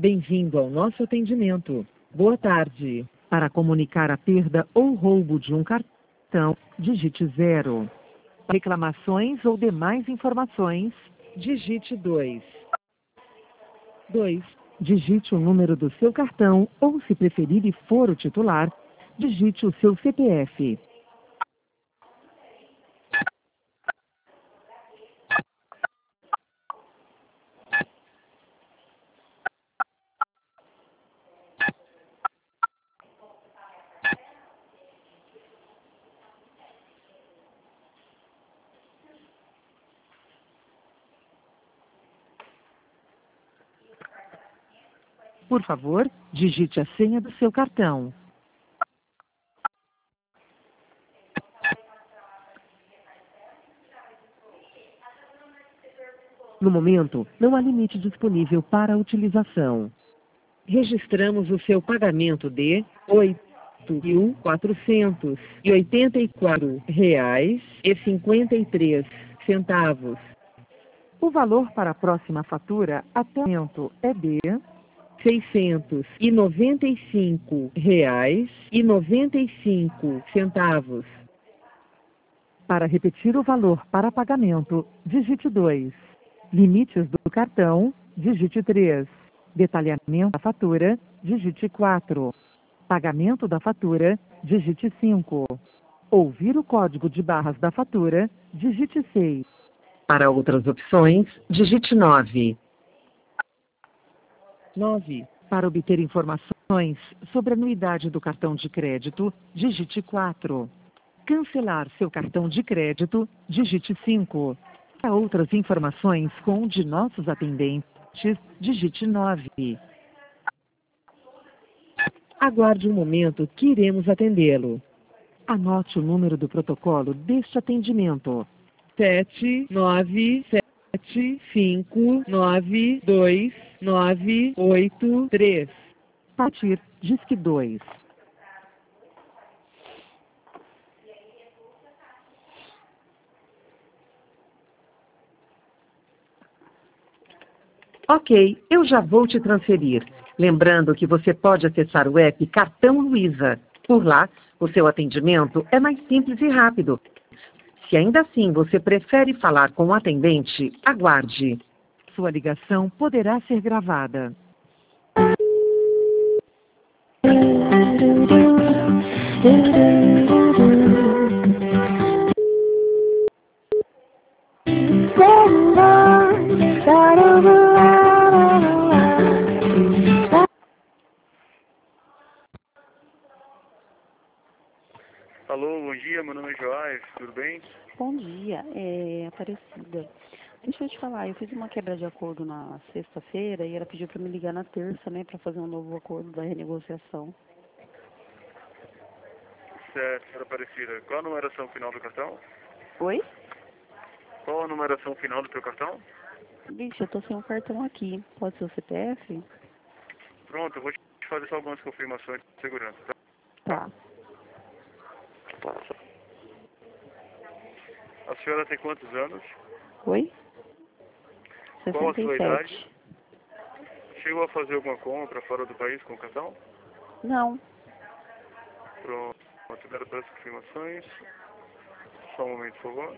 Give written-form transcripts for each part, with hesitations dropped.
Bem-vindo ao nosso atendimento. Boa tarde. Para comunicar a perda ou roubo de um cartão, digite 0. Reclamações ou demais informações, digite 2. 2. Digite o número do seu cartão ou, se preferir e for o titular, digite o seu CPF. Por favor, digite a senha do seu cartão. No momento, não há limite disponível para a utilização. Registramos o seu pagamento de R$ 8.484,53. O valor para a próxima fatura até o momento é de R$ 695,95. Para repetir o valor para pagamento, digite 2. Limites do cartão, digite 3. Detalhamento da fatura, digite 4. Pagamento da fatura, digite 5. Ouvir o código de barras da fatura, digite 6. Para outras opções, digite 9. 9. Para obter informações sobre a anuidade do cartão de crédito, digite 4. Cancelar seu cartão de crédito, digite 5. Para outras informações com um de nossos atendentes, digite 9. Aguarde um momento que iremos atendê-lo. Anote o número do protocolo deste atendimento. 797592983. Partir, disque 2. Ok, eu já vou te transferir. Lembrando que você pode acessar o app Cartão Luiza. Por lá, o seu atendimento é mais simples e rápido. Se ainda assim você prefere falar com o atendente, aguarde. Sua ligação poderá ser gravada. Alô, bom dia, meu nome é Joás, tudo bem? Bom dia, Aparecida. Deixa eu te falar, eu fiz uma quebra de acordo na sexta-feira e ela pediu para me ligar na terça, né, para fazer um novo acordo da renegociação. Certo, senhora Aparecida. Qual a numeração final do cartão? Oi? Qual a numeração final do teu cartão? Bicho, eu tô sem um cartão aqui. Pode ser o CPF? Pronto, eu vou te fazer só algumas confirmações de segurança, tá? Tá. A senhora tem quantos anos? Oi? Qual a sua 67. idade? Chegou a fazer alguma compra fora do país com o cartão? Não. Pronto, obrigado pelas confirmações. Só um momento, por favor.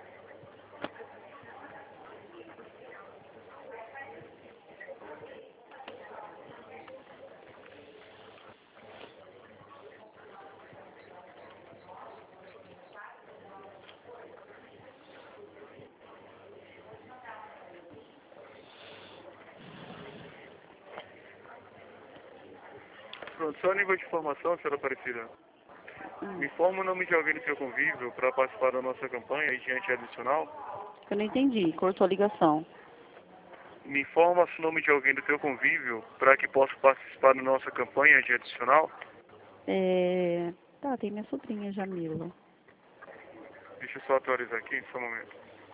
Pronto, só a nível de informação, senhora Aparecida. Me informa o nome de alguém do seu convívio para participar da nossa campanha e diante adicional. Eu não entendi. Cortou a ligação. Me informa o nome de alguém do teu convívio para que possa participar da nossa campanha de adicional. Tá, tem minha sobrinha, Jamila. Deixa eu só atualizar aqui, só um momento.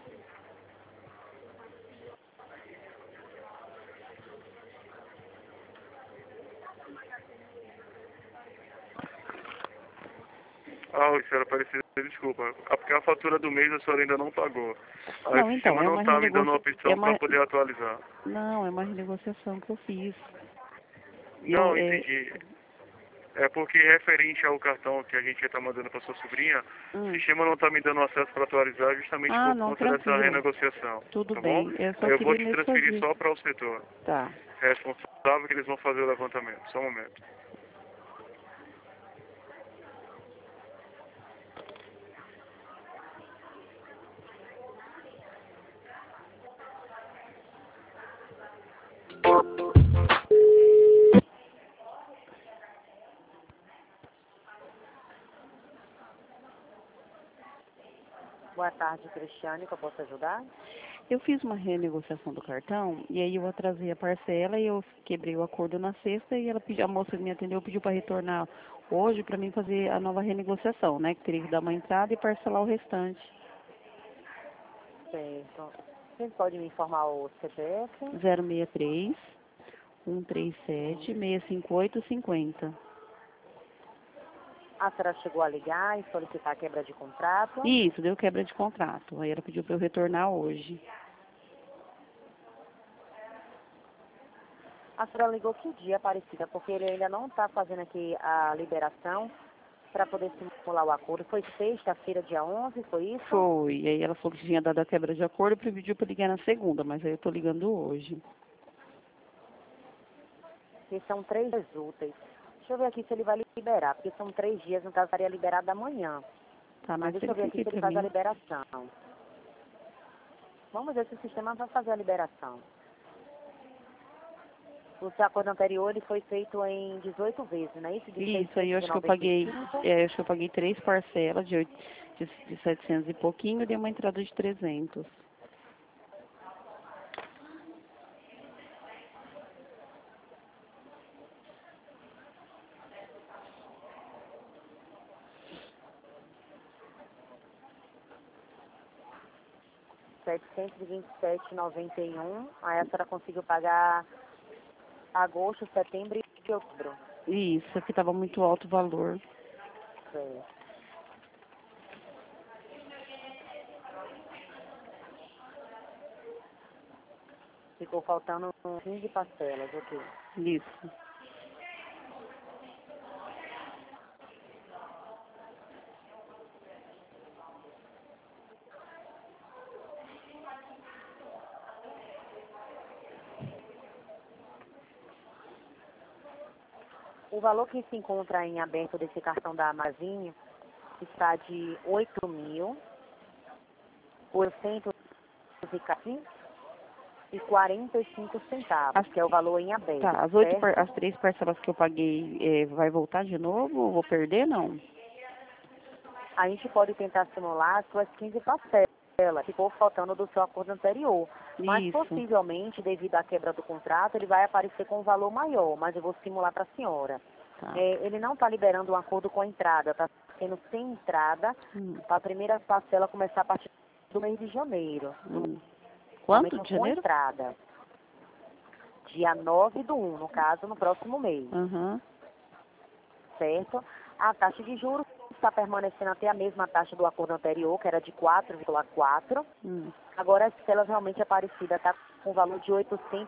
Senhora Aparecida, desculpa. Porque a fatura do mês a senhora ainda não pagou. Aí Não, o então, sistema não está me dando a opção para poder atualizar. Não, é uma renegociação que eu fiz. Não, entendi. É porque referente ao cartão que a gente está mandando para sua sobrinha, o sistema não está me dando acesso para atualizar justamente por não, conta dessa tranquilo. renegociação. Tudo tá bem. bom? Eu só Eu vou queria te transferir fazer. só para o setor Tá. responsável que eles vão fazer o levantamento. Só um momento. Boa tarde, Cristiane, que eu posso ajudar? Eu fiz uma renegociação do cartão e aí eu atrasei a parcela e eu quebrei o acordo na sexta e ela pediu, a moça que me atendeu pediu para retornar hoje para mim fazer a nova renegociação, né? Que teria que dar uma entrada e parcelar o restante. Certo. Você pode me informar o CPF? 063 137 658 50. A senhora chegou a ligar e solicitar a quebra de contrato? Isso, deu quebra de contrato. Aí ela pediu para eu retornar hoje. A senhora ligou que dia, Aparecida? Porque ele ainda não está fazendo aqui a liberação para poder simular o acordo. Foi sexta-feira, dia 11, foi isso? Foi. E aí ela falou que tinha dado a quebra de acordo e pediu para ligar na segunda, mas aí eu tô ligando hoje. Que são 3 dias úteis. Deixa eu ver aqui se ele vai liberar, porque são 3 dias, no caso estaria liberado amanhã. Tá, Mas mas deixa eu ver aqui se ele faz a mim. liberação. Vamos ver se o sistema vai fazer a liberação. O seu acordo anterior ele foi feito em 18 vezes, não é isso? Isso, aí eu acho que eu paguei, acho que eu paguei 3 parcelas de 700 e pouquinho e dei uma entrada de 300. R$ 727,91. Aí a senhora conseguiu pagar agosto, setembro e outubro. Isso, aqui estava muito alto o valor. Certo. Ficou faltando 15 parcelas, ok. Isso. O valor que se encontra em aberto desse cartão da Amazinho está de R$ 8.845,45, que é o valor em aberto. Tá, as 3 parcelas que eu paguei, vai voltar de novo ou vou perder, não? A gente pode tentar simular as suas 15 parcelas. Ficou faltando do seu acordo anterior. Mas Isso. possivelmente, devido à quebra do contrato, ele vai aparecer com um valor maior, mas eu vou simular para a senhora. Tá. Ele não está liberando um acordo com a entrada, está sendo sem entrada, para a primeira parcela começar a partir do mês de janeiro. Quanto de Com janeiro? entrada. Dia 9/1, no caso, no próximo mês. Uhum. Certo? A taxa de juros está permanecendo até a mesma taxa do acordo anterior, que era de 4,4. Agora, as parcelas realmente Aparecida está com o valor de R$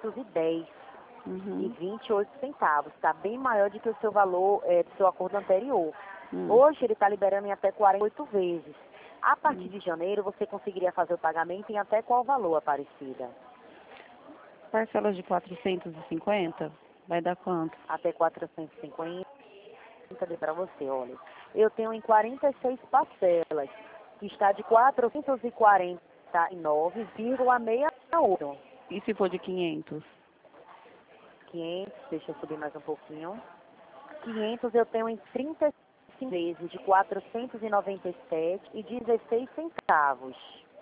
810,28. Está bem maior do que o seu valor do seu acordo anterior. Hoje ele está liberando em até 48 vezes. A partir de janeiro, você conseguiria fazer o pagamento em até qual valor, Aparecida? Parcelas de 450? Vai dar quanto? Até 450. Cadê para você, olha. Eu tenho em 46 parcelas, que está de 449,68. E se for de 500? 500, deixa eu subir mais um pouquinho. 500 eu tenho em 35 vezes de 497,16 centavos.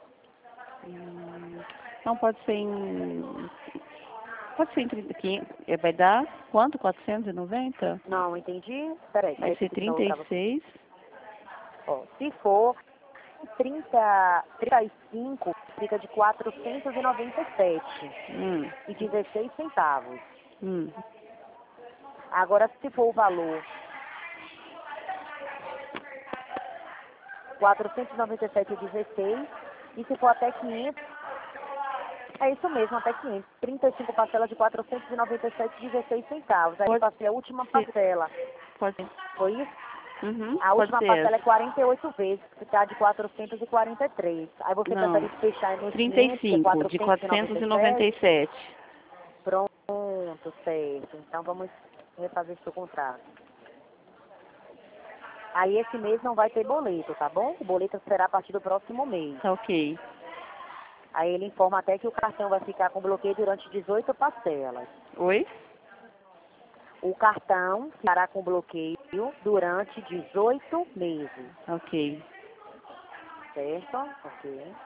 Não pode ser em... Pode ser em 500. Vai dar quanto? 490? Não, entendi. Peraí. Vai ser 36. Ó, se for 35, fica de 497,16 centavos. Agora, se for o valor 497,16, e se for até 500, É isso mesmo, até 500. 35 parcelas de 497,16 centavos. Aí eu passei a última parcela. Pode ser. Foi isso? Uhum, A última pode ser parcela é essa. 48 vezes, que está de 443. Aí você Não, prefere fechar nos 500, que é 35, de 497? 497. Pronto, certo. Então vamos refazer seu contrato. Aí esse mês não vai ter boleto, tá bom? O boleto será a partir do próximo mês. Tá ok. Aí ele informa até que o cartão vai ficar com bloqueio durante 18 parcelas. Oi? O cartão ficará com bloqueio durante 18 meses. Ok. Certo? Ok.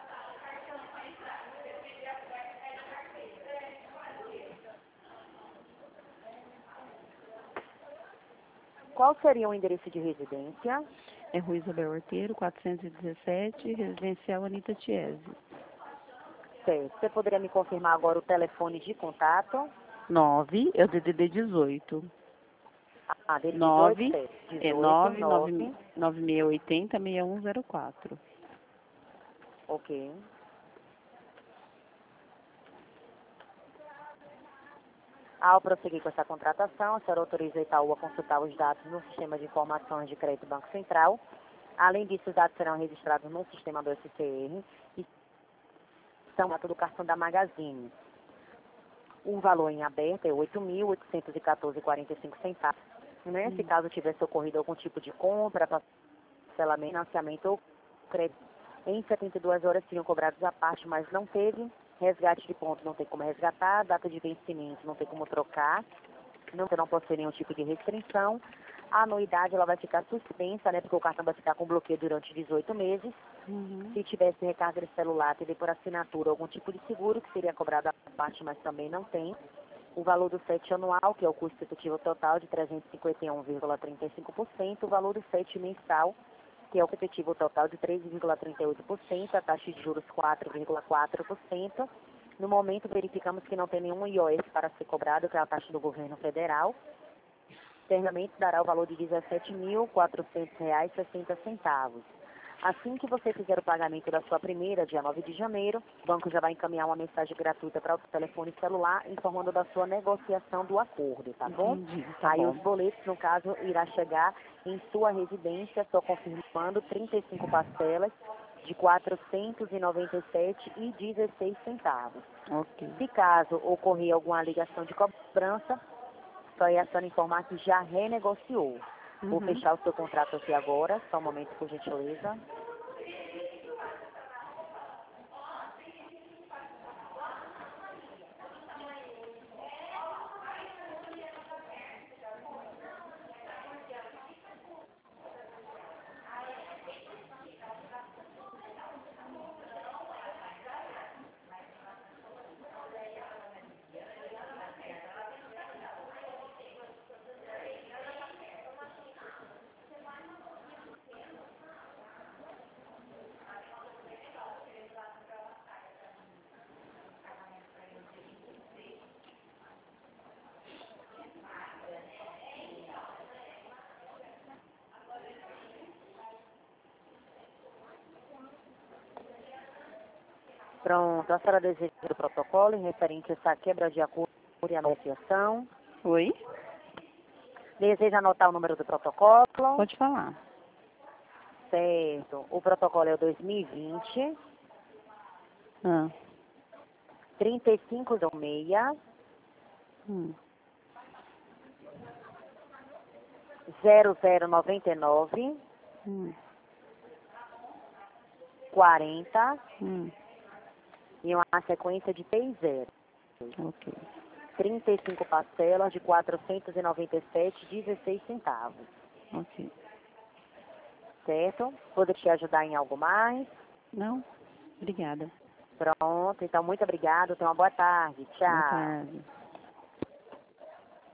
Qual seria o endereço de residência? É Rua Isabel Arteiro, 417, Residencial Anita Tiese. Certo. Você poderia me confirmar agora o telefone de contato? 9, é o DDD 18. Ah, dele 18, 9, certo. é 18, 9680 6104. Ok. Ao prosseguir com essa contratação, a senhora autoriza a Itaú a consultar os dados no sistema de informações de crédito Banco Central. Além disso, os dados serão registrados no sistema do SCR e são do cartão da Magazine. O valor em aberto é R$ 8.814,45. Né? Se caso tivesse ocorrido algum tipo de compra, parcelamento, financiamento ou crédito, em 72 horas seriam cobrados à parte, mas não teve. Resgate de ponto não tem como resgatar, data de vencimento não tem como trocar, não possui nenhum tipo de restrição. A anuidade ela vai ficar suspensa, né, porque o cartão vai ficar com bloqueio durante 18 meses. Se tivesse recarga de celular, teria por assinatura algum tipo de seguro, que seria cobrado à parte, mas também não tem. O valor do FET anual, que é o custo efetivo total de 351,35%, o valor do FET mensal, que é o efetivo total de 3,38%, a taxa de juros 4,4%. No momento, verificamos que não tem nenhum IOS para ser cobrado, que é a taxa do governo federal. Internamente dará o valor de R$ 17.400,60. Assim que você fizer o pagamento da sua primeira, dia 9 de janeiro, o banco já vai encaminhar uma mensagem gratuita para o telefone celular, informando da sua negociação do acordo, tá bom? Entendi, tá Aí bom. os boletos, no caso, irá chegar em sua residência, só confirmando 35 parcelas de R$ 497,16. Ok. Se caso ocorrer alguma ligação de cobrança, só é a senhora informar que já renegociou. Vou fechar o seu contrato aqui agora, só um momento, por gentileza. Pronto, a senhora deseja o protocolo em referente a essa quebra de acordo e a negociação. Oi? Deseja anotar o número do protocolo? Pode falar. Certo. O protocolo é o 2020 Ah. 3526 Hum. 0099 Hum. 40 Hum. e uma sequência de 3 zeros. Ok. 35 parcelas de R$ 497,16. Ok. Certo? Poder te ajudar em algo mais? Não? Obrigada. Pronto, então muito obrigada. Tenha uma boa tarde. Tchau. Boa tarde.